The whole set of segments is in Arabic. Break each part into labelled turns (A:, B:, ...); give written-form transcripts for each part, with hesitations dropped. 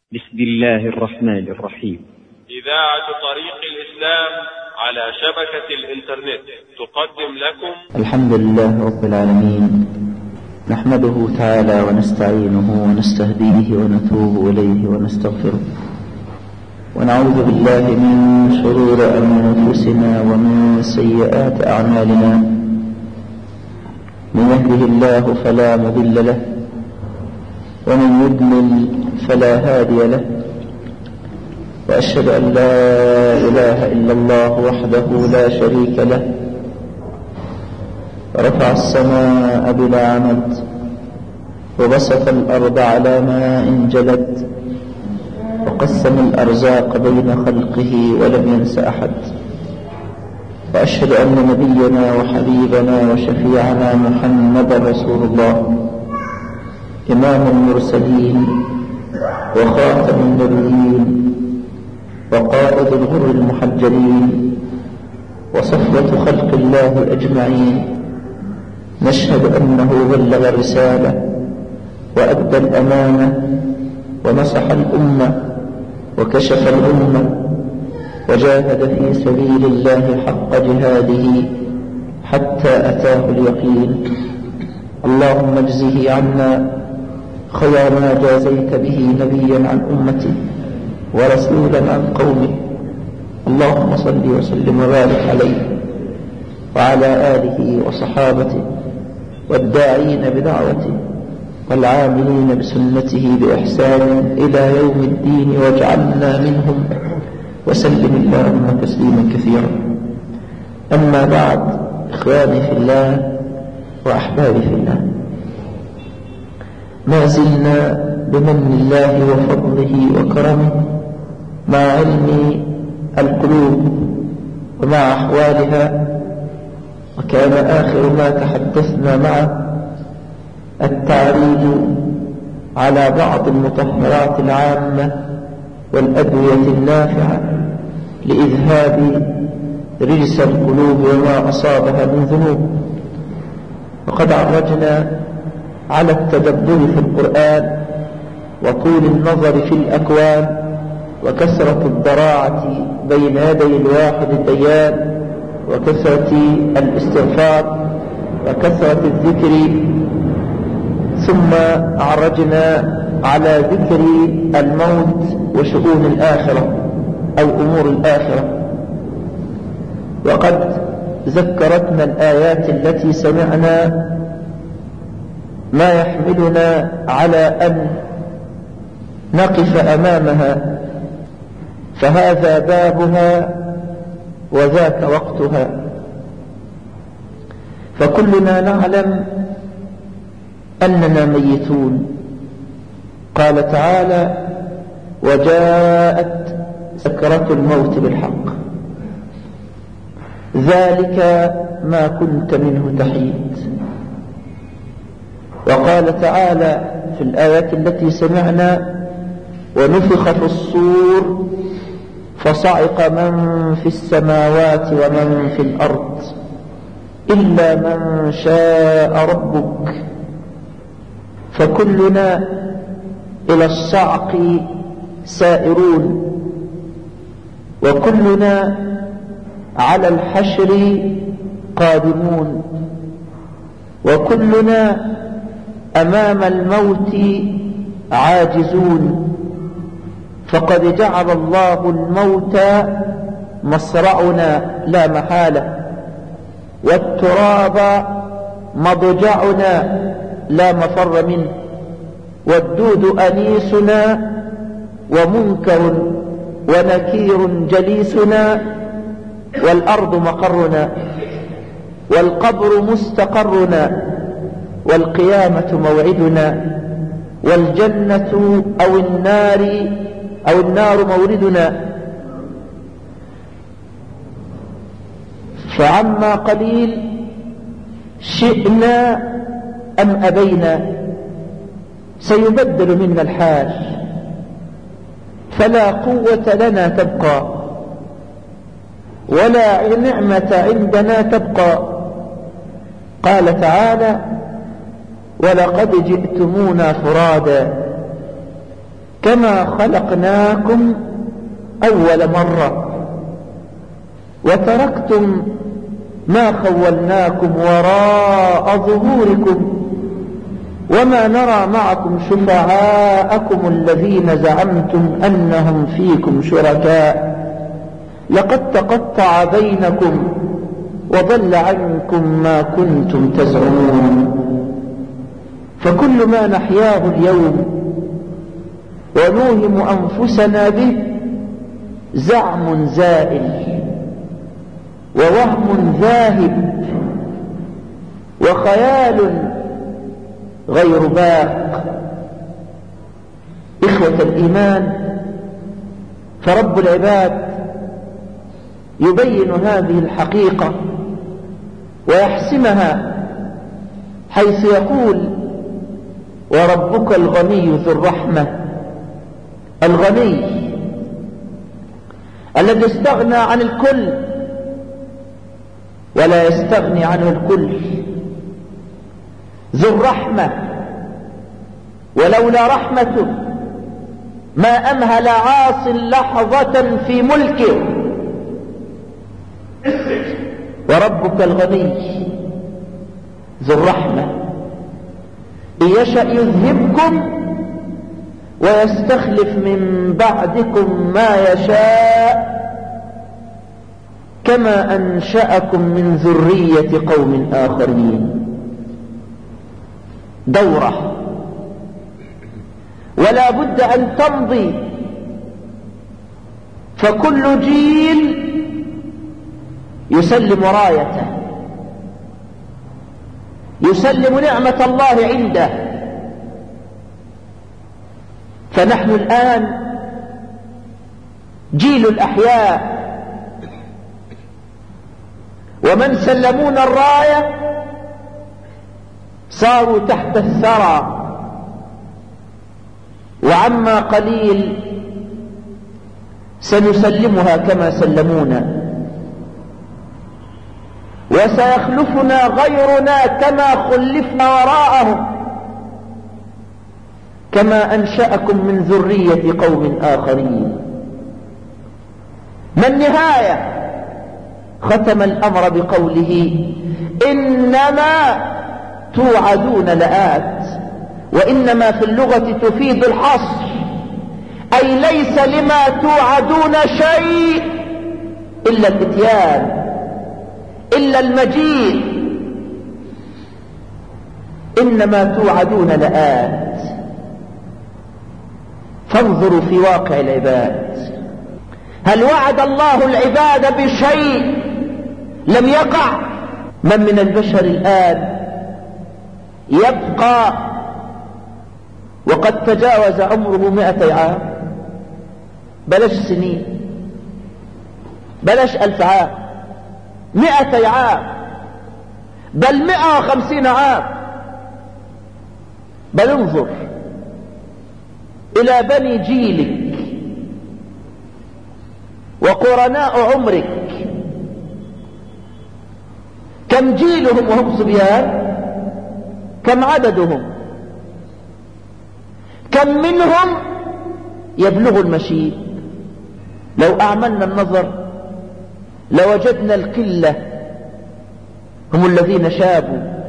A: بسم الله الرحمن الرحيم.
B: إذاعة طريق الإسلام على شبكة الإنترنت تقدم لكم
C: الحمد لله رب العالمين، نحمده تعالى ونستعينه ونستهديه ونتوب إليه ونستغفره، ونعوذ بالله من شرور أنفسنا ومن سيئات أعمالنا. من يهده الله فلا مضل له، ومن يضلل فلا هادي له، وأشهد أن لا إله إلا الله وحده لا شريك له، رفع السماء بلا عمد، وبسط الأرض على ماء جلد، وقسم الأرزاق بين خلقه ولم ينس أحد. وأشهد أن نبينا وحبيبنا وشفيعنا محمد رسول الله، إمام المرسلين وخاتم النبيين وقائد الغر المحجلين وصفوة خلق الله أجمعين. نشهد أنه بلغ الرسالة وأدى الأمانة ونصح الأمة وكشف الأمة، وجاهد في سبيل الله حق جهاده حتى أتاه اليقين. اللهم اجزه عنا خير ما جازيت به نبيا عن أمته ورسولا عن قومه. اللهم صل وسلم وبارك عليه وعلى آله وصحابته والداعين بدعوته والعاملين بسنته بإحسان إلى يوم الدين، واجعلنا منهم، وسلم اللهم تسليما كثيرا. أما بعد، إخواني في الله وأحبابي في الله، ما زلنا بمن الله وفضله وكرمه مع علم القلوب ومع أحوالها. وكان آخر ما تحدثنا معه التعريض على بعض المطهرات العامة والأدوية النافعة لإذهاب رجس القلوب وما أصابها من ذنوب. وقد عرجنا على التدبر في القرآن وطول النظر في الأكوان وكثرة الضراعة بين يدي الواحد الديان وكثرة الاستغفار وكثرة الذكر، ثم عرجنا على ذكر الموت وشؤون الآخرة أو أمور الآخرة. وقد ذكرتنا الآيات التي سمعنا ما يحملنا على أن نقف أمامها، فهذا بابها وذاك وقتها. فكلنا نعلم أننا ميتون. قال تعالى: وجاءت سكرة الموت بالحق، ذلك ما كنت منه تحيد. وقال تعالى في الآيات التي سمعنا: ونفخ في الصور فصعق من في السماوات ومن في الأرض إلا من شاء ربك. فكلنا إلى الصعق سائرون، وكلنا على الحشر قادمون، وكلنا أمام الموت عاجزون. فقد جعل الله الموت مصرعنا لا محالة، والتراب مضجعنا لا مفر منه، والدود أنيسنا ومنكر ونكير جليسنا، والأرض مقرنا، والقبر مستقرنا، والقيامة موعدنا، والجنة أو النار موردنا. فعما قليل شئنا أم أبينا سيبدل منا الحال، فلا قوة لنا تبقى ولا نعمة عندنا تبقى. قال تعالى: ولقد جئتمونا فرادا كما خلقناكم أول مرة وتركتم ما خولناكم وراء ظهوركم وما نرى معكم شفعاءكم الذين زعمتم أنهم فيكم شركاء لقد تقطع بينكم وضل عنكم ما كنتم تزعمون فكل ما نحياه اليوم ونوهم أنفسنا به زعم زائل ووهم ذاهب وخيال غير باق. إخوة الإيمان، فرب العباد يبين هذه الحقيقة ويحسمها حيث يقول وربك الغني ذو الرحمة، الغني الذي استغنى عن الكل ولا يستغني عنه الكل، ذو الرحمة ولولا رحمته ما أمهل عاص لحظة في ملكه. وربك الغني ذو الرحمة إن يشأ يذهبكم ويستخلف من بعدكم ما يشاء كما أنشأكم من ذرية قوم آخرين. دورة ولا بد أن تمضي، فكل جيل يسلم رايته، يسلم نعمة الله عنده. فنحن الآن جيل الأحياء، ومن سلمونا الراية صاروا تحت الثرى، وعما قليل سنسلمها كما سلمونا، وسيخلفنا غيرنا كما خلفنا وراءهم، كما أنشأكم من ذرية قوم آخرين. ما النهاية؟ ختم الأمر بقوله إنما توعدون لآت، وإنما في اللغة تفيد الحصر، أي ليس لما توعدون شيء إلا الإتيان، إلا المجيء. إنما توعدون لآت. فانظروا في واقع العباد، هل وعد الله العباد بشيء لم يقع؟ من البشر الآن يبقى وقد تجاوز عمره 100 عام؟ بلاش سنين، بلاش 1000 عام، 100 عام، بل 150 عام. بل انظر إلى بني جيلك وقرناء عمرك، كم جيلهم وهم صبيان؟ كم عددهم؟ كم منهم يبلغ المشيب؟ لو أعملنا النظر لوجدنا القلة هم الذين شابوا،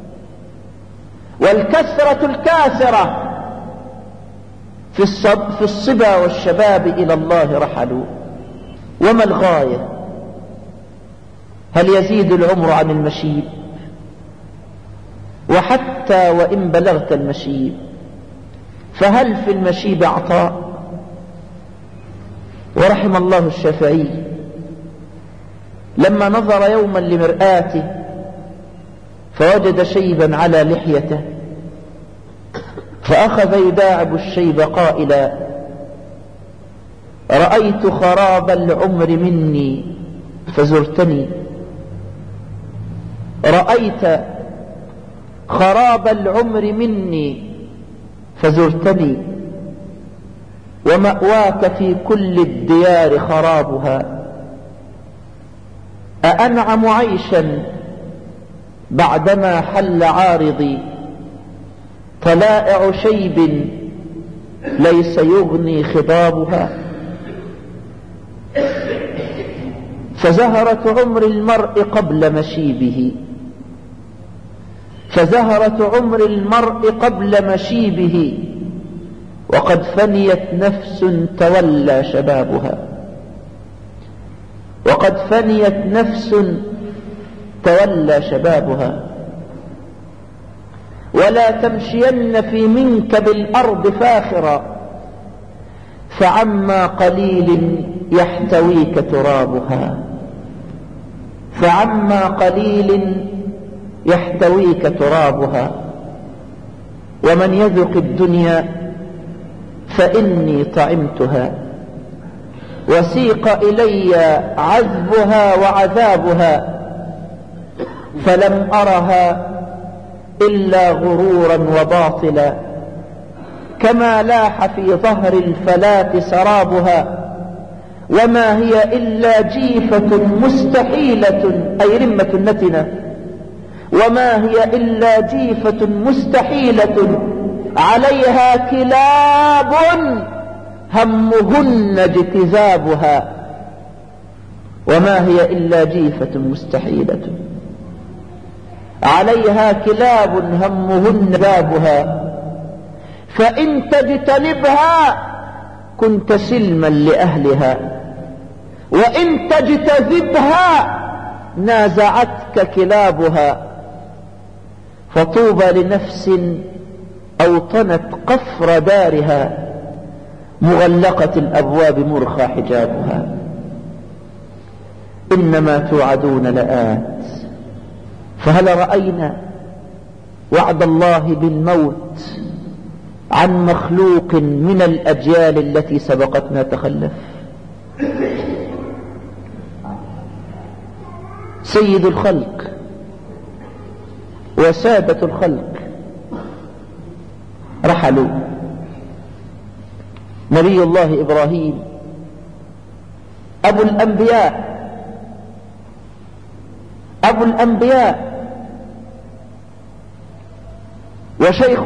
C: والكثرة الكاثرة في الصبا والشباب إلى الله رحلوا. وما الغاية؟ هل يزيد العمر عن المشيب؟ وحتى وإن بلغت المشيب فهل في المشيب عطاء؟ ورحم الله الشافعي لما نظر يوما لمرآته فوجد شيبا على لحيته، فأخذ يداعب الشيب قائلا: رأيت خراب العمر مني فزرتني، رأيت خراب العمر مني فزرتني، ومأواك في كل الديار خرابها، أأنعم عيشا بعدما حل عارضي، طلائع شيب ليس يغني خضابها. فزهرة عمر المرء قبل مشيبه، فزهرة عمر المرء قبل مشيبه، وقد فنيت نفس تولى شبابها، وقد فنيت نفس تولى شبابها. ولا تمشين في منكب الأرض فاخرا، فعما قليل يحتويك ترابها، فعما قليل يحتويك ترابها. ومن يذق الدنيا فإني طعمتها، وسيق إلي عذبها وعذابها، فلم أرها إلا غرورا وباطلا، كما لاح في ظهر الفلاة سرابها. وما هي إلا جيفة مستحيلة، أي رمة نتنة، وما هي إلا جيفة مستحيلة عليها كلاب همهن اجتذابها. وما هي إلا جيفة مستحيلة عليها كلاب همهن ذابها، فإن تجتنبها كنت سلما لأهلها، وإن تجتذبها نازعتك كلابها. فطوبى لنفس أوطنت قفر دارها، مغلقة الأبواب مرخى حجابها. إنما توعدون لآت، فهل رأينا وعد الله بالموت عن مخلوق من الأجيال التي سبقتنا تخلف؟ سيد الخلق وسادة الخلق رحلوا. نبي الله إبراهيم أبو الأنبياء، أبو الأنبياء وشيخ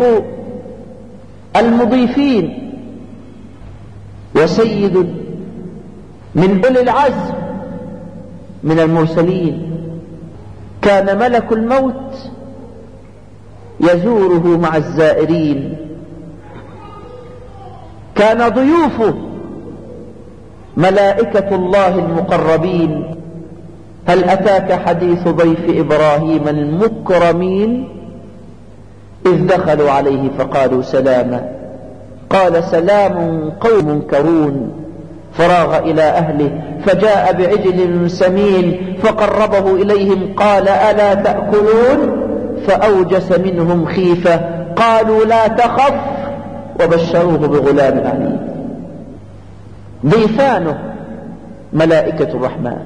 C: المضيفين وسيد من أولي العزم من المرسلين، كان ملك الموت يزوره مع الزائرين، كان ضيوفه ملائكة الله المقربين. هل أتاك حديث ضيف إبراهيم المكرمين إذ دخلوا عليه فقالوا سلاما، قال سلام قوم منكرون، فراغ إلى أهله فجاء بعجل سمين فقربه إليهم قال ألا تأكلون، فأوجس منهم خيفة، قالوا لا تخف، وبشروه بغلام عليم. ضيفانه ملائكة الرحمن،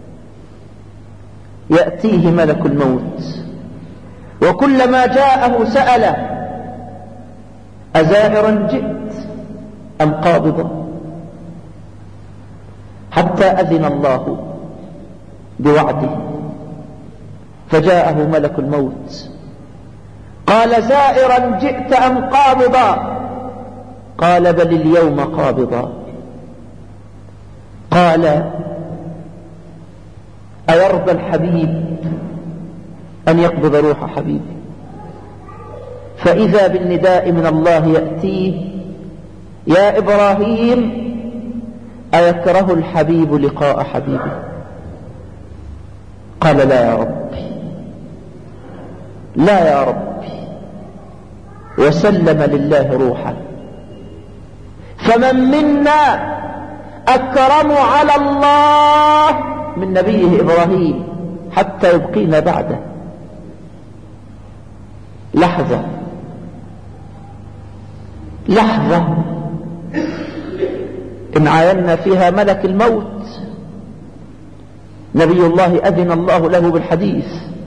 C: يأتيه ملك الموت، وكلما جاءه سأله أزائرا جئت أم قابضا، حتى أذن الله بوعده فجاءه ملك الموت قال زائرا جئت أم قابضا، قال بل اليوم قابضا. قال أيرضى الحبيب أن يقبض روح حبيبه؟ فإذا بالنداء من الله يأتيه يا إبراهيم أيكره الحبيب لقاء حبيبه؟ قال لا يا ربي، لا يا ربي، وسلم لله روحه. فمن منا أكرم على الله من نبيه إبراهيم حتى يبقينا بعده؟ لحظة لحظة إن عاينا فيها ملك الموت، نبي الله أذن الله له بالحديث.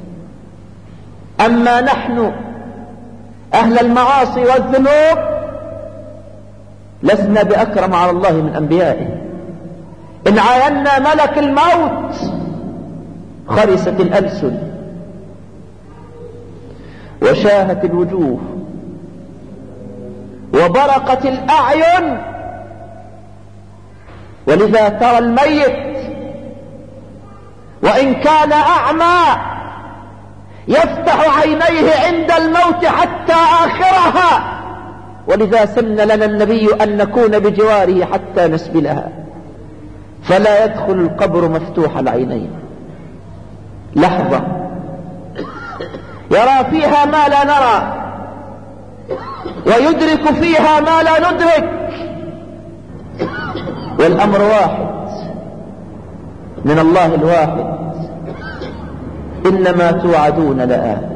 C: أما نحن أهل المعاصي والذنوب لسنا بأكرم على الله من أنبيائه. إن عاينا ملك الموت خرست الألسن وشاهت الوجوه وبرقت الأعين. ولذا ترى الميت وإن كان أعمى يفتح عينيه عند الموت حتى آخرها، ولذا سن لنا النبي أن نكون بجواره حتى نسبلها، فلا يدخل القبر مفتوح العينين. لحظة يرى فيها ما لا نرى، ويدرك فيها ما لا ندرك، والأمر واحد من الله الواحد: إنما توعدون لآت.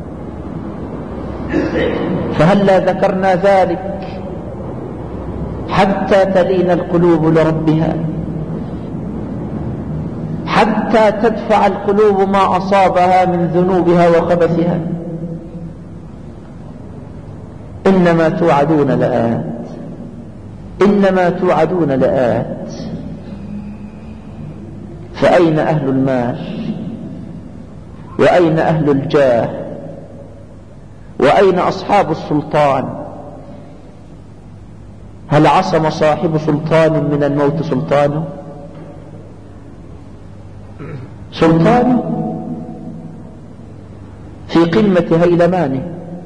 C: فهلا ذكرنا ذلك حتى تلين القلوب لربها، حتى تدفع القلوب ما أصابها من ذنوبها وخبثها. إنما توعدون لآت، إنما توعدون لآت. فأين أهل المال؟ وأين أهل الجاه؟ وأين أصحاب السلطان؟ هل عصم صاحب سلطان من الموت سلطانه؟ سلطانه في قمة هيلمانه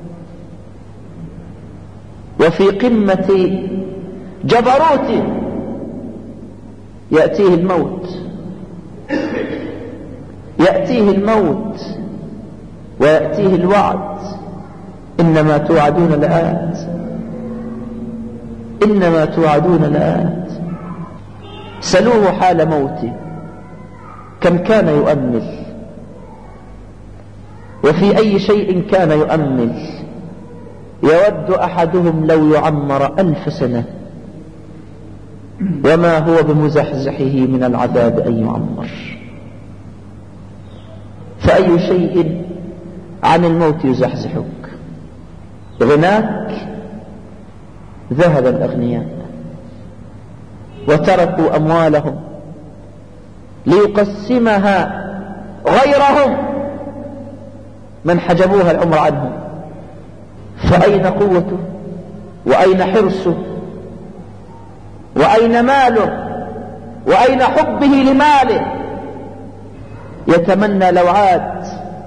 C: وفي قمة جبروته، يأتيه الموت، يأتيه الموت ويأتيه الوعد: إنما توعدون لآت، إنما توعدون لآت. سلوه حال موته كم كان يؤمل، وفي أي شيء كان يؤمل. يود أحدهم لو يعمر 1000 سنة وما هو بمزحزحه من العذاب أن يعمر. فأي شيء عن الموت يزحزحك؟ غناك؟ ذهب الأغنياء وتركوا أموالهم ليقسمها غيرهم من حجبوها العمر عنهم. فأين قوته؟ وأين حرصه؟ وأين ماله؟ وأين حبه لماله؟ يتمنى لو عاد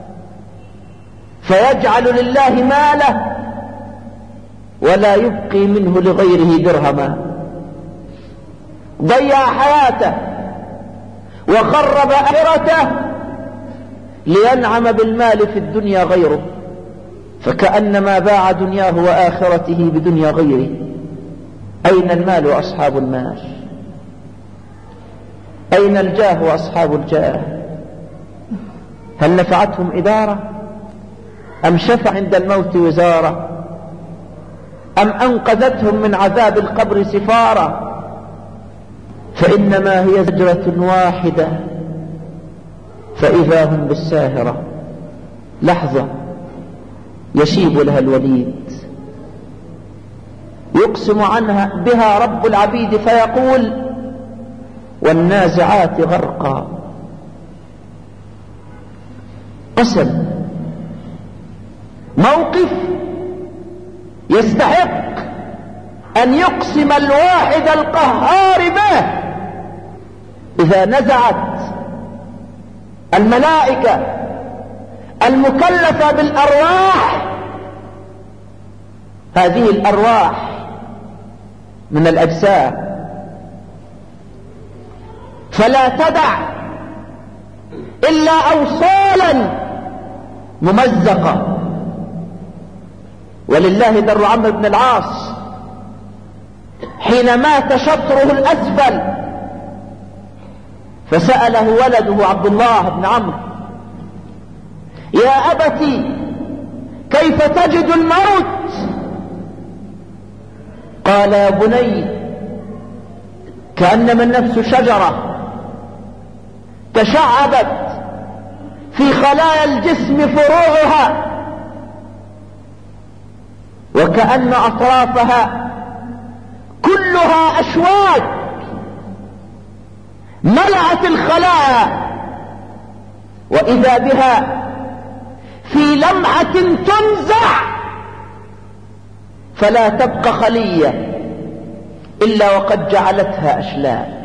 C: فيجعل لله ماله ولا يبقي منه لغيره درهما. ضيع حياته وخرب آخرته لينعم بالمال في الدنيا غيره، فكأنما باع دنياه وآخرته بدنيا غيره. أين المال وأصحاب المال؟ أين الجاه وأصحاب الجاه؟ هل نفعتهم إدارة؟ أم شفع عند الموت وزارة؟ أم أنقذتهم من عذاب القبر سفارة؟ فإنما هي زجرة واحدة فإذا هم بالساهرة. لحظة يشيب لها الوليد، يقسم عنها بها رب العبيد فيقول: والنازعات غرقا. قسم، موقف يستحق أن يقسم الواحد القهار به. إذا نزعت الملائكة المكلفة بالأرواح، هذه الأرواح من الأجسام، فلا تدع إلا أوصالا ممزقة. ولله در عمرو بن العاص حين مات شطره الأسفل فسأله ولده عبد الله بن عمرو: يا أبتي كيف تجد الموت؟ قال: يا بني كأنما النفس شجرة تشعبت في خلايا الجسم فروعها، وكأن أطرافها كلها أشواك ملأت الخلايا، وإذا بها في لمحة تنزع فلا تبقى خلية إلا وقد جعلتها أشلاء.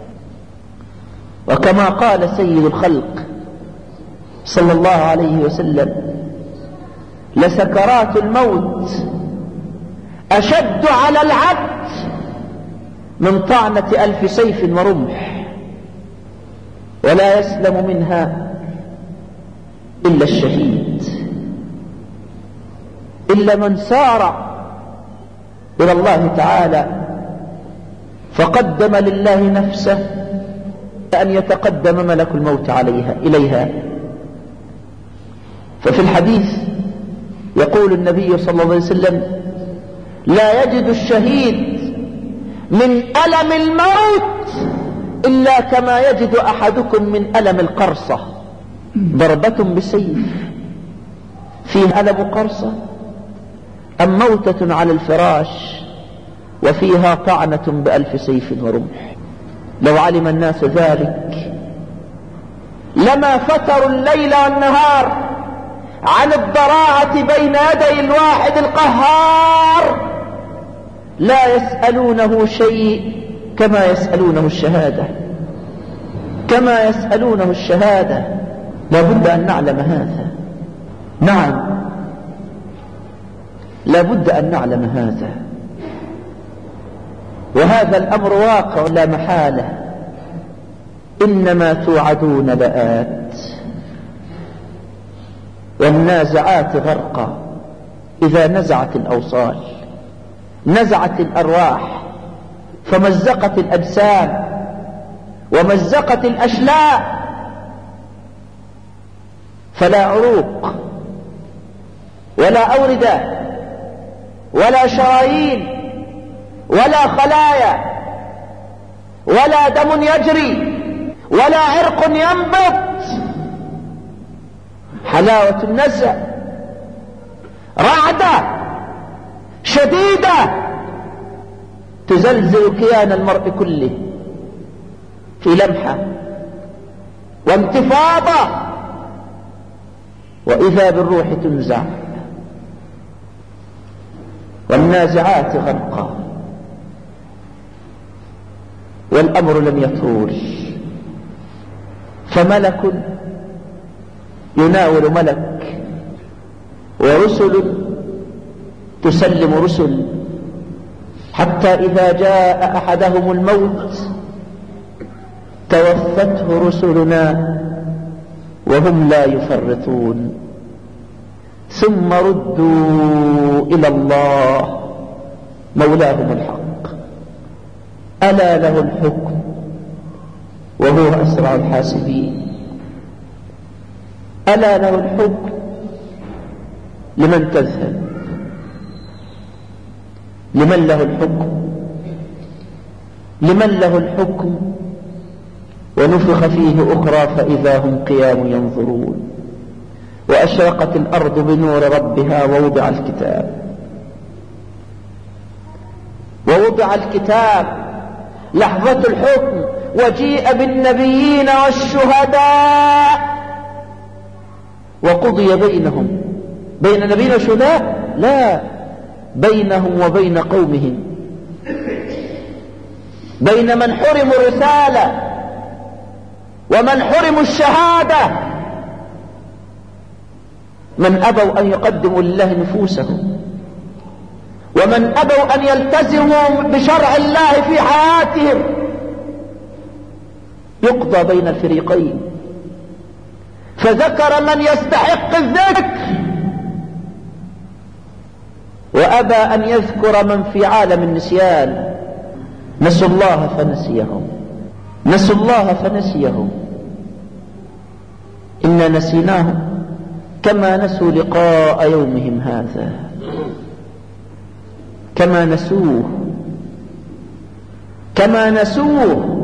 C: وكما قال سيد الخلق صلى الله عليه وسلم: لسكرات الموت أشد على العبد من طعنة 1000 سيف ورمح، ولا يسلم منها إلا الشهيد، إلا من سار إلى الله تعالى فقدم لله نفسه أن يتقدم ملك الموت إليها. ففي الحديث يقول النبي صلى الله عليه وسلم: لا يجد الشهيد من ألم الموت إلا كما يجد أحدكم من ألم القرصة. ضربة بسيف فيها ألم قرصة، أم موتة على الفراش وفيها طعنة ب1000 سيف ورمح؟ لو علم الناس ذلك لما فتروا الليل والنهار عن الضراعة بين يدي الواحد القهار، لا يسألونه شيء كما يسألونه الشهادة، كما يسألونه الشهادة. لا بد أن نعلم هذا. نعم، لا بد أن نعلم هذا، وهذا الأمر واقع لا محالة. إنما توعدون لآت، والنازعات غرقا. إذا نزعت الأوصال، نزعت الأرواح، فمزقت الأجسام ومزقت الأشلاء، فلا عروق ولا أوردة ولا شرايين ولا خلايا ولا دم يجري ولا عرق ينبت. حلاوة النزع، رعدة شديدة تزلزل كيان المرء كله في لمحة وانتفاضة، وإذا بالروح تنزع. والنازعات غرقا، والأمر لم يطول، فملك يناول ملك، ورسل تسلم رسل، حتى إذا جاء أحدهم الموت توفته رسلنا وهم لا يفرطون، ثم ردوا إلى الله مولاهم الحق، ألا له الحكم وهو أسرع الحاسبين. ألا له الحكم لمن تذهب، لمن له الحكم، لمن له الحكم. ونفخ فيه أخرى فإذا هم قيام ينظرون، وأشرقت الأرض بنور ربها، ووضع الكتاب لحظة الحكم، وجيء بالنبيين والشهداء وقضي بينهم. بين النبيين والشهداء؟ لا، بينهم وبين قومهم، بين من حرموا الرسالة ومن حرموا الشهادة، من أبوا أن يقدموا لله نفوسهم، ومن أبوا أن يلتزموا بشرع الله في حياتهم. يقضى بين الفريقين، فذكر من يستحق الذكر وأبى أن يذكر من في عالم النسيان. نسوا الله فنسيهم، نسوا الله فنسيهم. إنا نسيناهم كما نسوا لقاء يومهم هذا، كما نسوه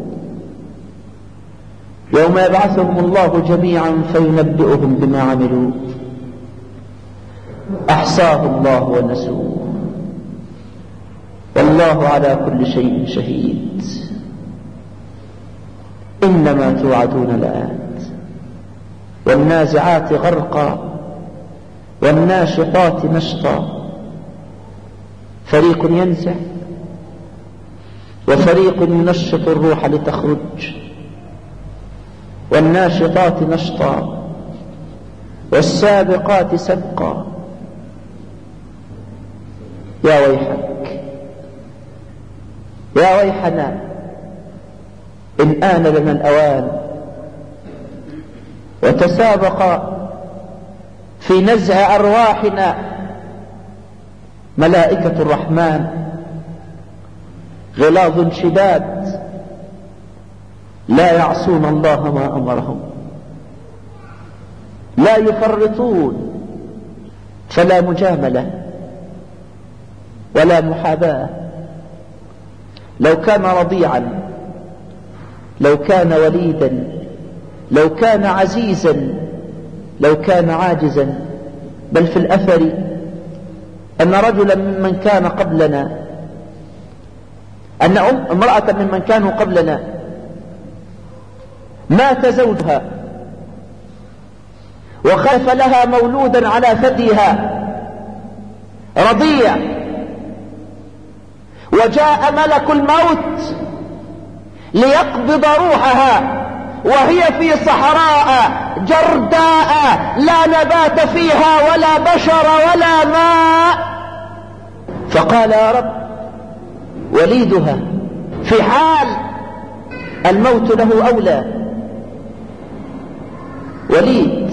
C: يوم يبعثهم الله جميعا فينبئهم بما عملوا، أحصاه الله ونسوه، والله على كل شيء شهيد. إنما توعدون لآت، والنازعات غرقا، والناشطات نشطا، فريق ينزع وفريق ينشط الروح لتخرج، والناشطات نشطا والسابقات سبقا. يا ويحك، يا ويحنا، إن آن لنا الأوان وتسابق في نزع أرواحنا ملائكة الرحمن غلاظ شداد لا يعصون الله ما أمرهم، لا يفرطون، فلا مجاملة ولا محاباة. لو كان رضيعا، لو كان وليدا، لو كان عزيزا، لو كان عاجزا. بل في الأثر أن رجلا ممن كان قبلنا، أن امرأة ممن كانوا قبلنا مات زوجها وخلف لها مولودا على ثديها رضيع، وجاء ملك الموت ليقبض روحها وهي في صحراء جرداء لا نبات فيها ولا بشر ولا ماء. فقال يا رب وليدها في حال الموت له أولى، وليد،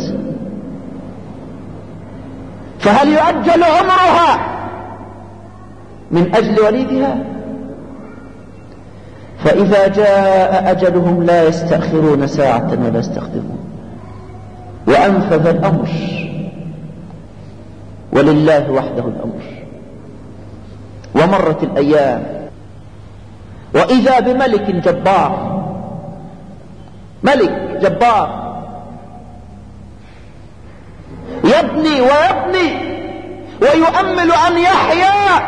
C: فهل يؤجل عمرها من أجل وليدها؟ فإذا جاء أجلهم لا يستأخرون ساعة ولا يستقدمون. وأنفذ الأمر، ولله وحده الأمر. ومرت الأيام وإذا بملك جبار، ملك جبار يبني ويبني ويؤمل أن يحيا،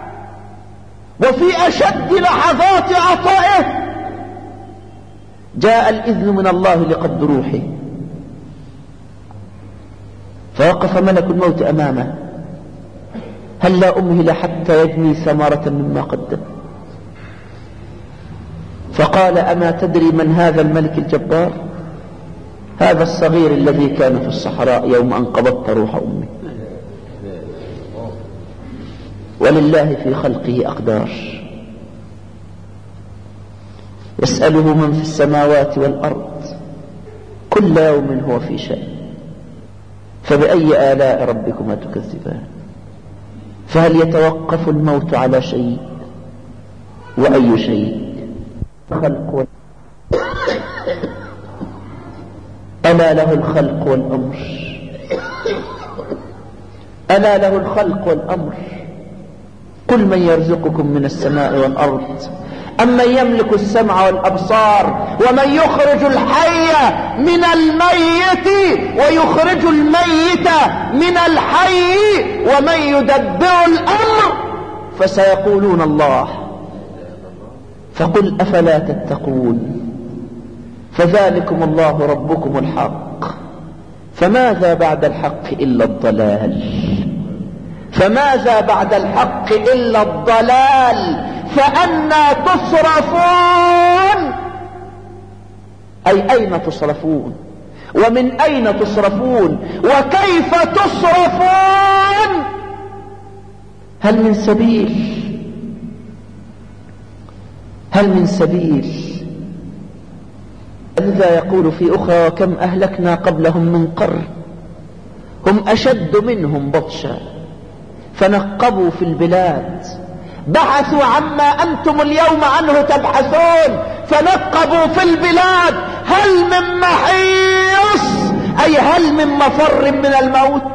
C: وفي أشد لحظات عطائه جاء الإذن من الله لقبض روحه، فوقف ملك الموت أمامه، هل لا أمهل حتى يجني ثمرة مما قدم؟ فقال أما تدري من هذا الملك الجبار؟ هذا الصغير الذي كان في الصحراء يوم أن قبضت روح أمي. ولله في خلقه أقدار، يسأله من في السماوات والأرض كل يوم هو في شأن. فبأي آلاء ربكما تكذبان؟ فهل يتوقف الموت على شيء؟ وأي شيء؟ خلق ألا له الخلق والأمر، ألا له الخلق والأمر. قل من يرزقكم من السماء والأرض أمن يملك السمع والأبصار ومن يخرج الحي من الميت ويخرج الميت من الحي ومن يدبر الأمر فسيقولون الله. فقل أفلا تتقون؟ فذلكم الله ربكم الحق، فماذا بعد الحق إلا الضلال؟ فماذا بعد الحق إلا الضلال؟ فأنى تصرفون؟ أي أين تصرفون؟ ومن أين تصرفون؟ وكيف تصرفون؟ هل من سبيل؟ هل من سبيل؟ لذا يقول في أخرى وكم أهلكنا قبلهم من قرن هم أشد منهم بطشا فنقبوا في البلاد، بحثوا عما أنتم اليوم عنه تبحثون، فنقبوا في البلاد هل من محيص، أي هل من مفر من الموت.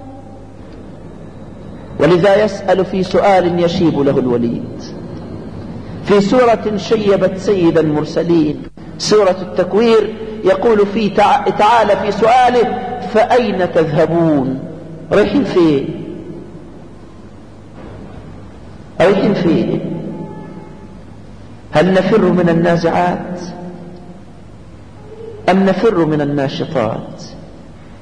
C: ولذا يسأل في سؤال يشيب له الوليد في سورة شيبت سيد المرسلين، سورة التكوير، يقول في تعالى في سؤاله فأين تذهبون؟ رايحين فين؟ رايحين فين؟ هل نفر من النازعات أم نفر من الناشطات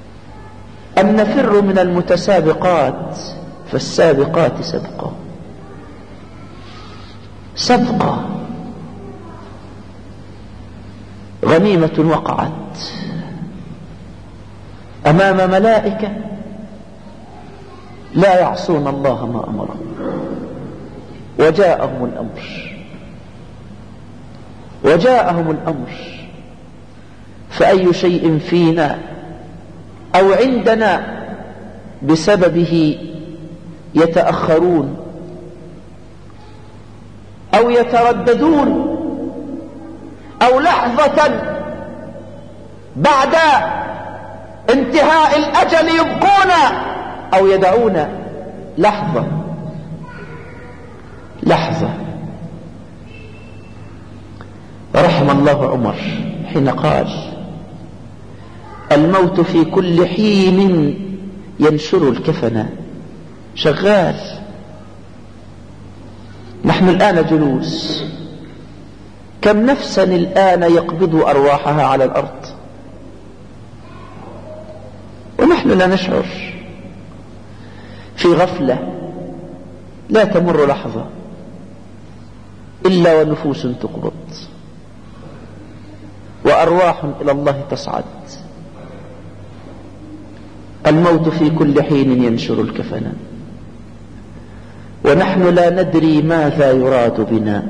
C: أم نفر من المتسابقات؟ فالسابقات سبقا صفقة، غنيمة وقعت أمام ملائكة لا يعصون الله ما أمرهم، وجاءهم الأمر، فأي شيء فينا أو عندنا بسببه يتأخرون أو يترددون أو لحظة بعد انتهاء الأجل يبقون أو يدعون لحظة. رحم الله عمر حين قال: الموت في كل حين ينشر الكفن. شغال. نحن الآن جلوس، كم نفسا الآن يقبض أرواحها على الأرض ونحن لا نشعر، في غفلة لا تمر لحظة إلا ونفوس تقبض وأرواح إلى الله تصعد. الموت في كل حين ينشر الكفن ونحن لا ندري ماذا يراد بنا.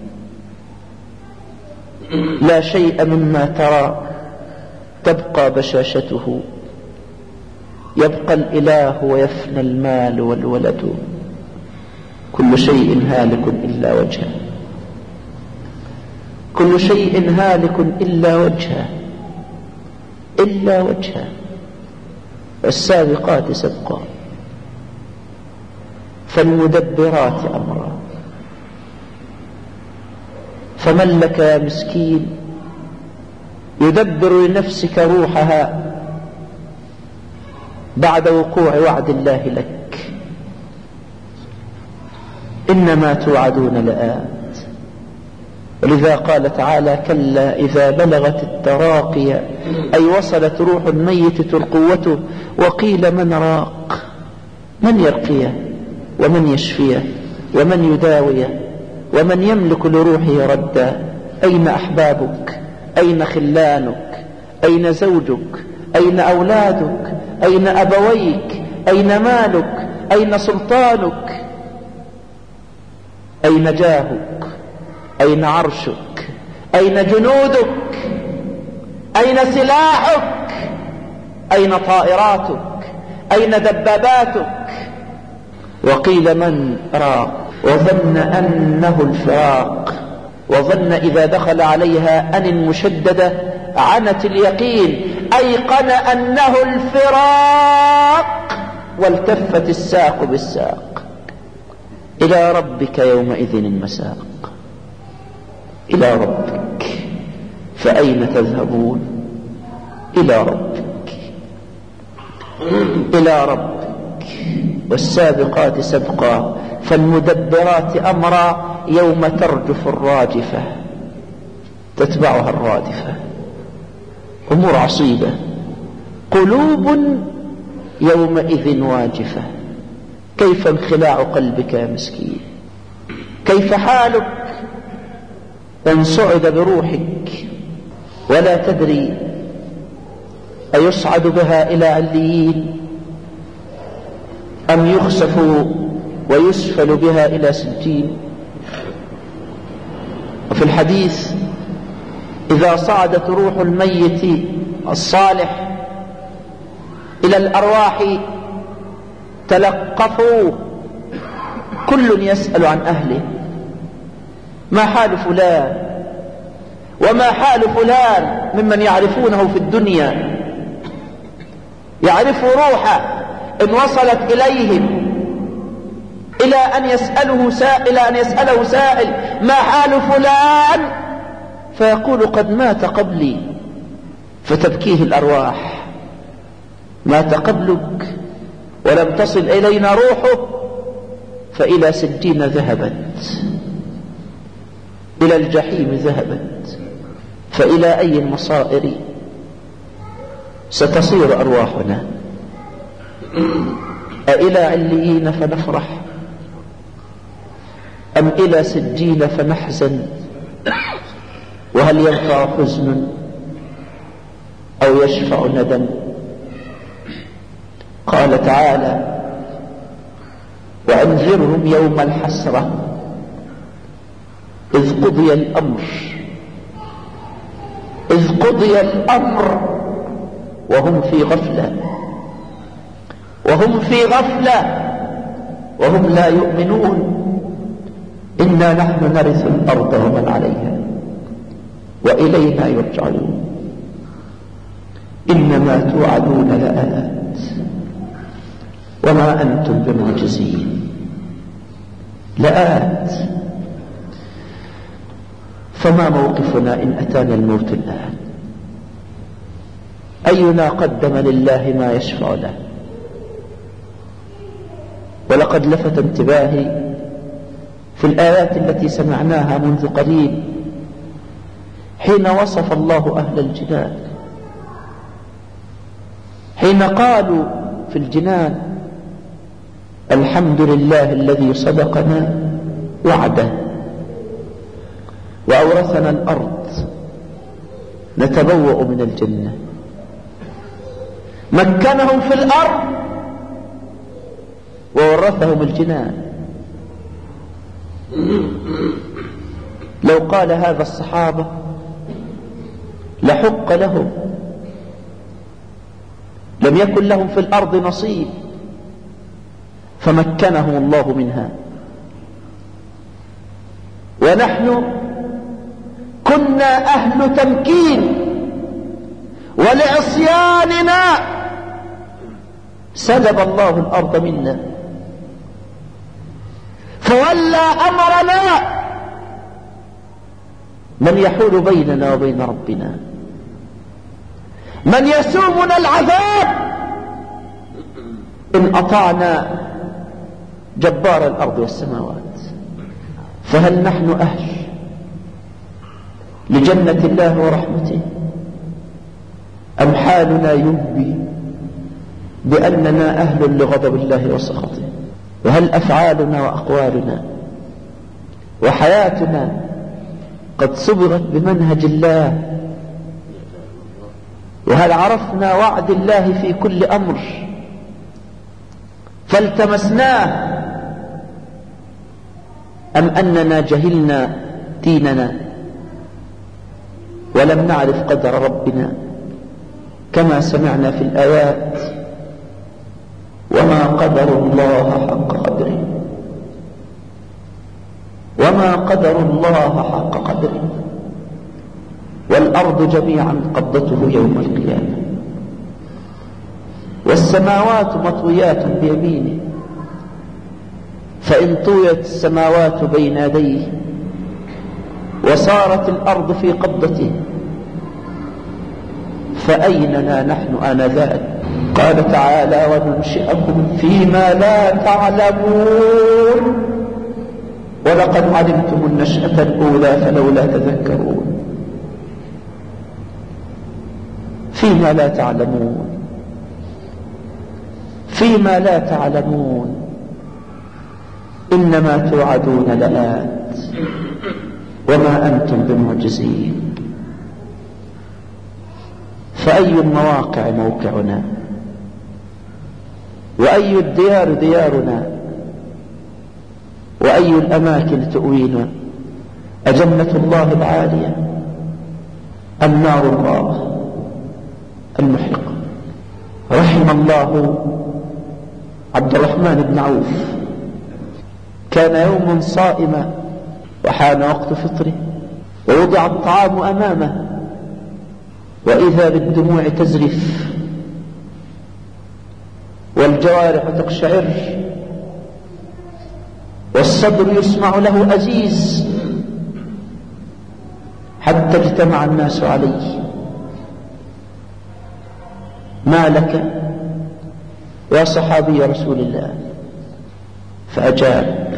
C: لا شيء مما ترى تبقى بشاشته، يبقى الإله ويفنى المال والولد، كل شيء هالك إلا وجهه، كل شيء هالك إلا وجهه. السابقات سبقا فالمدبرات أمرا. فمن لك يا مسكين يدبر لنفسك روحها بعد وقوع وعد الله لك؟ إنما توعدون لآت. ولذا قال تعالى: كلا إذا بلغت التراقي، أي وصلت روح الميت قوته، وقيل من راق، من يرقيه ومن يشفيه ومن يداويه ومن يملك لروحه ردا. أين أحبابك؟ أين خلانك؟ أين زوجك؟ أين أولادك؟ أين أبويك؟ أين مالك؟ أين سلطانك؟ أين جاهك؟ أين عرشك؟ أين جنودك؟ أين سلاحك؟ أين طائراتك؟ أين دباباتك؟ وقيل من راق، وظن أنه الفراق، وظن إذا دخل عليها أن مشددة عنت اليقين، أيقن أنه الفراق، والتفت الساق بالساق. إلى ربك يومئذ المساق، إلى ربك. فأين تذهبون؟ إلى ربك. والسابقات سبقا فالمدبرات أمرا. يوم ترجف الراجفة تتبعها الرادفة. أمور عصيبة. قلوب يومئذ واجفة. كيف انخلاع قلبك يا مسكين؟ كيف حالك إن صعد بروحك ولا تدري أيصعد بها إلى عليين أم يخسف ويسفل بها إلى سجين؟ وفي الحديث: إذا صعدت روح الميت الصالح إلى الأرواح تلقفوا، كل يسأل عن أهله: ما حال فلان وما حال فلان، ممن يعرفونه في الدنيا، يعرف روحه إن وصلت إليهم إلى أن يسأله سائل: ما حال فلان؟ فيقول: قد مات قبلي. فتبكيه الأرواح: مات قبلك ولم تصل إلينا روحه، فإلى سجين ذهبت، إلى الجحيم ذهبت، فإلى أي المصائر ستصير أرواحنا؟ أإلى عليين فنفرح أم إلى سجين فنحزن وهل ينفع حزن أو يشفع ندم. قال تعالى وأنذرهم يوم الحسرة إذ قضي الأمر وهم في غفلة وهم لا يؤمنون. إنا نحن نرث الأرض ومن عليها وإلينا يرجعون. إنما توعدون لآت وما أنتم بمعجزين. لآت. فما موقفنا إن أتانا الموت الآن؟ أينا قدم لله ما يشفع له؟ ولقد لفت انتباهي في الآيات التي سمعناها منذ قليل حين وصف الله أهل الجنان، حين قالوا في الجنان الحمد لله الذي صدقنا وعده وأورثنا الأرض نتبوأ من الجنة. مكنهم في الأرض وورثهم الجنان. لو قال هذا الصحابة لحق لهم، لم يكن لهم في الأرض نصيب فمكنهم الله منها. ونحن كنا أهل تمكين ولعصياننا سلب الله الأرض منا فولى أمرنا من يحول بيننا وبين ربنا، من يسومنا العذاب إن أطعنا جبار الأرض والسماوات. فهل نحن أهل لجنة الله ورحمته أم حالنا ينبي بأننا أهل لغضب الله وسخطه؟ وهل أفعالنا وأقوالنا وحياتنا قد صبغت بمنهج الله؟ وهل عرفنا وعد الله في كل أمر فالتمسناه أم أننا جهلنا ديننا ولم نعرف قدر ربنا كما سمعنا في الآيات وما قدر الله حق قدره وما قدر الله حق قدره والأرض جميعا قبضته يوم القيامة والسماوات مطويات بيمينه فإن طويت السماوات بين يديه وصارت الأرض في قبضته فأيننا نحن آنذاك؟ قال تعالى وننشئكم فيما لا تعلمون ولقد علمتم النشأة الأولى فلولا تذكرون. فيما لا تعلمون، فيما لا تعلمون، إنما توعدون لآت وما أنتم بمعجزين. فأي المواقع موقعنا وأي الديار ديارنا وأي الأماكن تؤوينا؟ أجنة الله العالية أم نار الله المحرقة؟ رحم الله عبد الرحمن بن عوف، كان يوم صائما وحان وقت فطره ووضع الطعام أمامه وإذا بالدموع تزرف والجوارح تقشعر والصدر يسمع له أزيز حتى اجتمع الناس عليه. ما لك يا صحابي رسول الله؟ فأجاب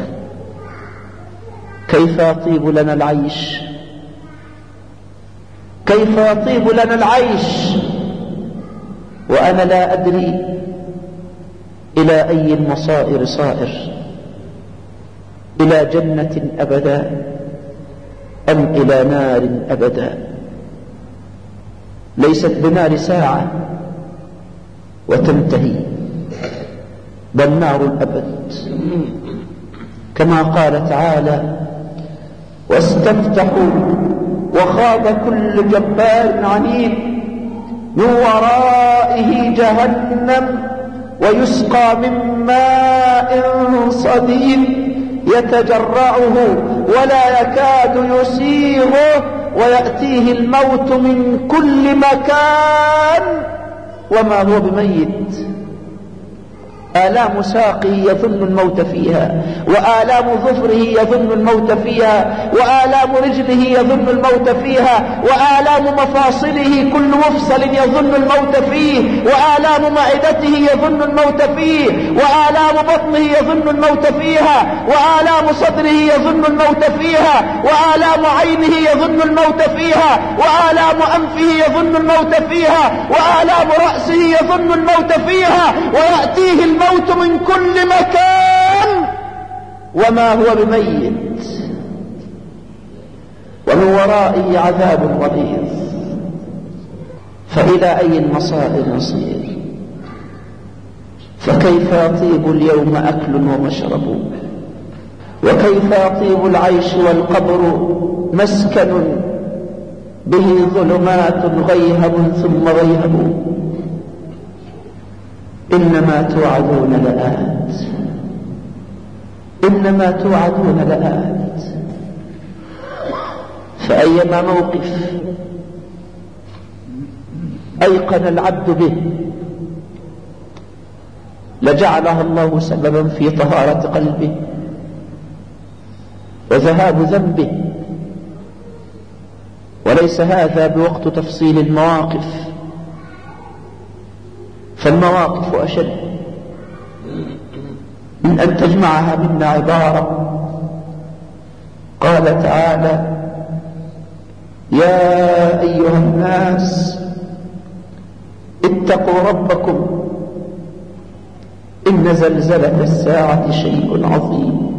C: كيف يطيب لنا العيش، كيف يطيب لنا العيش وأنا لا أدري إلى أي المصائر صائر. إلى جنة أبدا أم إلى نار أبدا؟ ليست بنار ساعة وتنتهي، بل نار الأبد، كما قال تعالى: واستفتحوا وخاض كل جبار عنيد من ورائه جهنم ويسقى من ماء صديد يتجرعه ولا يكاد يسيغه ويأتيه الموت من كل مكان وما هو بميت. آلام ساقه يظن الموت فيها، وآلام ظفره يظن الموت فيها، وآلام رجله يظن الموت فيها، وآلام مفاصله كل مفصل يظن الموت فيه، وآلام معدته يظن الموت فيه، وآلام بطنه يظن الموت فيها، وآلام صدره يظن الموت فيها، وآلام عينه يظن الموت فيها، وآلام أنفه يظن الموت فيها، وآلام رأسه يظن الموت فيها، ويأتيه الموت من كل مكان وما هو بميت، ومن ورائه عذاب غليظ. فإلى أي المصائر نصير؟ فكيف يطيب اليوم أكل ومشرب، وكيف يطيب العيش والقبر مسكن به ظلمات غيهب ثم غيهب. إنما توعدون لآت، إنما توعدون لآت. فأيما موقف أيقن العبد به لجعلها الله سببا في طهارة قلبه وذهاب ذنبه. وليس هذا بوقت تفصيل المواقف، فالمواقف أشد من أن تجمعها منا عبارة. قال تعالى: يا أيها الناس اتقوا ربكم إن زلزلة الساعة شيء عظيم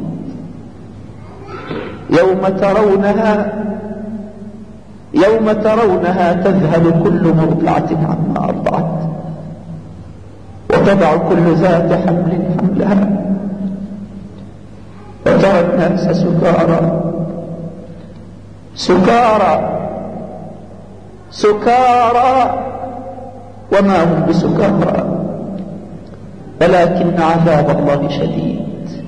C: يوم ترونها تذهل كل مرضعة عما أرضعت وتضع كل ذات حمل حملها وترى الناس سكارى وما هم بسكارى ولكن عذاب الله شديد.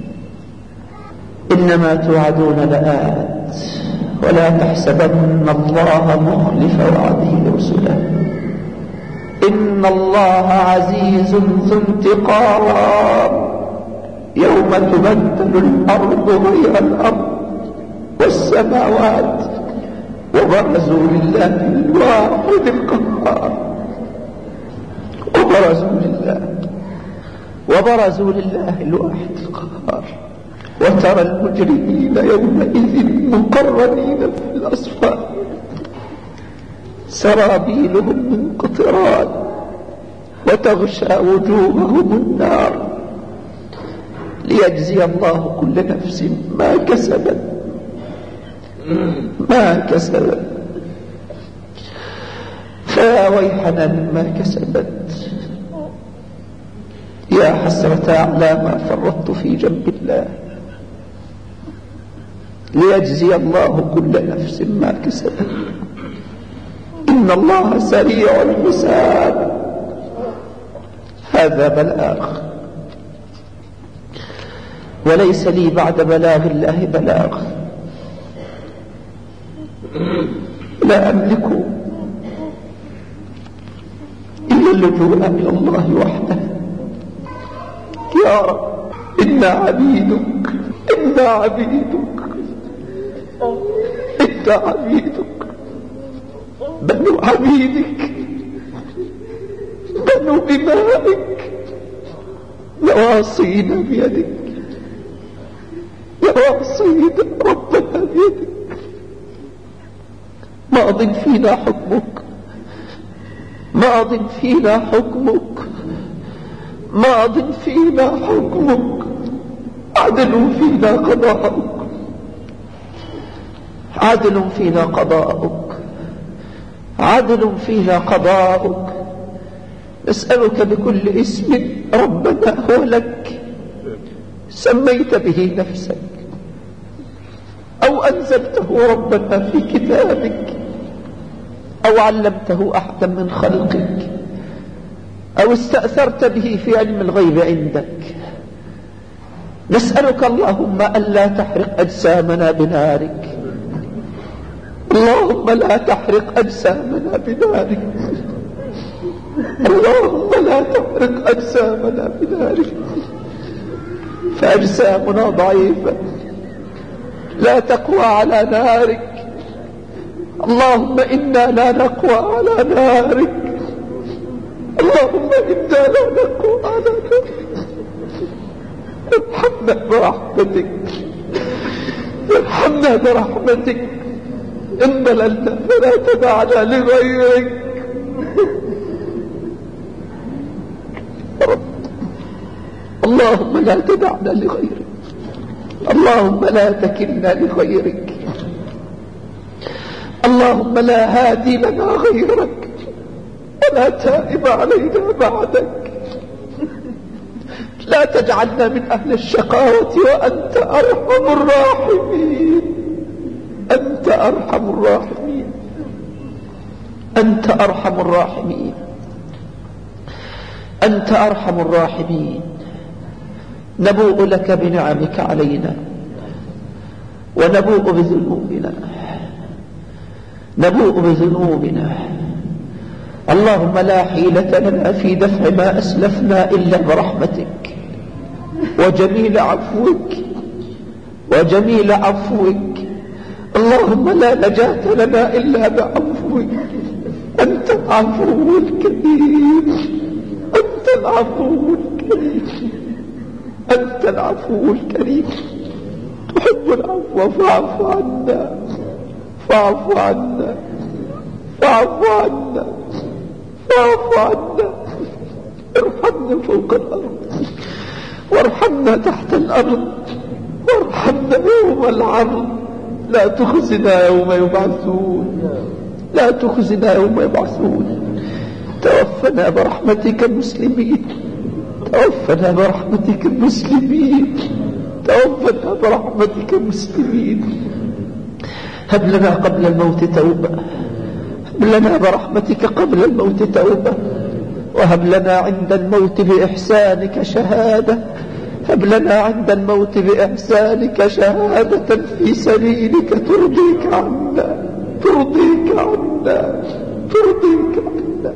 C: إنما توعدون لآت ولا تحسبن الله مخلف وعده رسله إن الله عزيز ذو انتقام يوم تبدل الأرض غير الأرض والسماوات وبرزوا لله الواحد القهار وبرزوا لله الواحد القهار وترى المجرمين يومئذ مقرنين في الأصفاد سرابيلهم من قطران وتغشى وجوههم النار ليجزي الله كل نفس ما كسبت فيا ويحنا مما كسبت يا حسرة على ما فرطت في جنب الله ليجزي الله كل نفس ما كسبت إن الله سريع الحساب. هذا بلاغ وليس لي بعد بلاغ الله بلاغ. لا أملك إلا اللجوء إلى الله وحده. يا رب إنا عبيدك بنو عبيدك بنو بمائك نواصينا بيدك نواصينا ربنا بيدك ماض فينا حكمك عدل فينا قضاءك، عدل فينا قضاءك، عدل فينا قضاءك. نسألك بكل اسم ربنا هو لك سميت به نفسك أو أنزلته ربنا في كتابك أو علمته أحدا من خلقك أو استأثرت به في علم الغيب عندك. نسألك اللهم ألا تحرق أجسامنا بنارك، اللهم لا تحرق أجسامنا بنارك، اللهم لا تحرق أجسامنا بنارك، فأجسامنا ضعيفة لا تقوى على نارك. اللهم إنا لا نقوى على نارك، اللهم إنا لا نقوى على نارك. ارحمنا برحمتك، ارحمنا برحمتك. إن ضللنا فلا تدعنا لغيرك. اللهم لا تدعنا لغيرك، اللهم لا تكلنا لغيرك، اللهم لا هادي لنا غيرك ولا تائب علينا بعدك. لا تجعلنا من أهل الشقاوة وأنت أرحم الراحمين، أنت أرحم الراحمين، أنت أرحم الراحمين، أنت أرحم الراحمين. نبوء لك بنعمك علينا ونبوء بذنوبنا، نبوء بذنوبنا. اللهم لا حيلة لنا في دفع ما أسلفنا إلا برحمتك وجميل عفوك، وجميل عفوك. اللهم لا نجاة لنا إلا بعفوك. أنت العفو الكريم، أنت العفو الكريم، أنت العفو الكريم. تحب العفو فاعف عنا، فاعف عنا، فاعف عنا، فاعف عنا. ارحمنا فوق الأرض وارحمنا تحت الأرض وارحمنا يوم العرض. لا تخزنا يوم يبعثون، لا تخزنا يوم يبعثون. توفنا برحمتك مسلمين، توفنا برحمتك المسلمين، توفنا برحمتك مسلمين. هب لنا قبل الموت توبة، هب لنا برحمتك قبل الموت توبة، وهب لنا عند الموت بإحسانك شهادة، هب لنا عند الموت بإحسانك شهادة في سبيلك ترضيك عنا، ترضيك عنا، ترضيك عنا.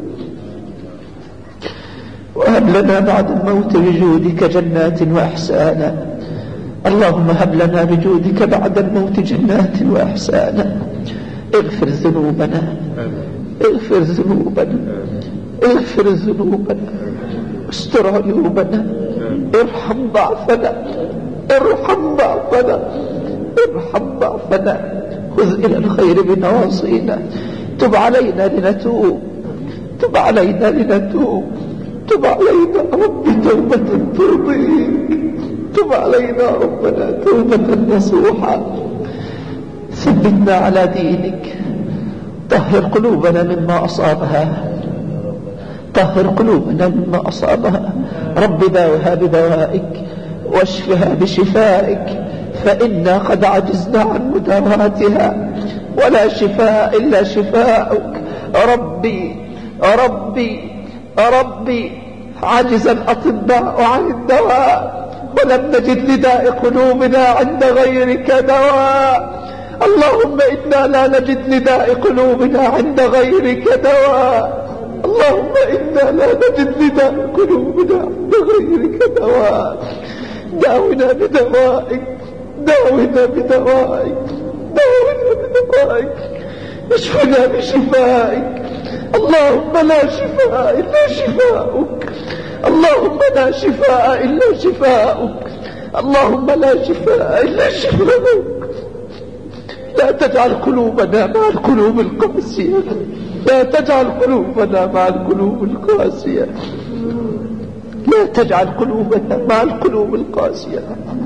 C: وهب لنا بعد الموت بجودك جنات وإحسانا. اللهم هب لنا بجودك بعد الموت جنات وإحسانا. اغفر ذنوبنا، اغفر ذنوبنا، اغفر ذنوبنا، استر عيوبنا، ارحم ضعفنا، ارحم ضعفنا، ارحم ضعفنا. خذ إلى الخير بنواصينا. تب علينا لنتوب، تب علينا لنتوب، تب علينا رب توبة ترضيك، تب علينا ربنا توبة نصوحا. ثبتنا على دينك، طهر قلوبنا مما أصابها، طهر قلوبنا مما أصابها. رب داوها بدوائك واشفها بشفائك، فإنا قد عجزنا عن مداواتها ولا شفاء إلا شفاءك. ربي ربي ربي، عجز الأطباء عن الدواء ولم نجد لداء قلوبنا عند غيرك دواء. اللهم إنا لا نجد لداء قلوبنا عند غيرك دواء. اللهم إنا لا نجد لداء قلوبنا عند غيرك دواء. داونا بدوائك، داونا بدوائك، داونا بدوائك، اشفنا بشفائك. اللهم لا شفاء إلا شفاؤك، اللهم لا شفاء إلا شفاؤك، اللهم لا شفاء إلا شفاؤك. لا تجعل قلوبنا مع القلوب القاسية، لا تجعل قلوبنا مع القلوب القاسية، لا تجعل قلوبنا مع القلوب القاسية.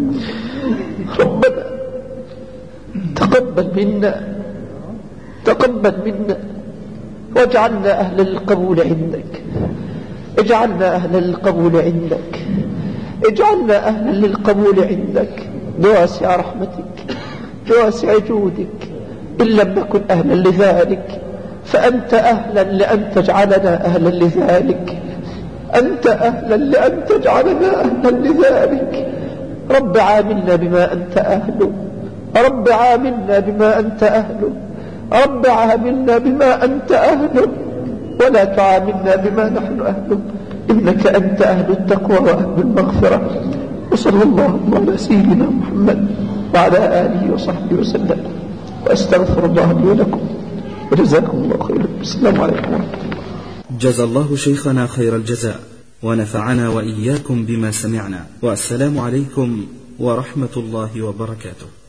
C: ربنا تقبل منا واجعلنا أهلا للقبول عندك، اجعلنا أهلا للقبول عندك، اجعلنا أهلا للقبول عندك بواسع رحمتك بواسع جودك. إن لم نكن أهلا لذلك فأنت أهلا لأن تجعلنا أهلا لذلك، أنت أهلا لأن تجعلنا أهلا لذلك. رب عاملنا بما أنت أهله، رب عاملنا بما أنت أهله، رب عاملنا بما أنت أهله، ولا تعاملنا بما نحن أهله، إنك أنت أهل التقوى وأهل المغفرة. وصلى الله على سيدنا محمد وعلى آله وصحبه وسلم، وأستغفر الله لي ولكم، وجزاكم الله خيرا. السلام عليكم ورحمة الله.
D: جزا الله شيخنا خير الجزاء، ونفعنا وإياكم بما سمعنا، والسلام عليكم ورحمة الله وبركاته.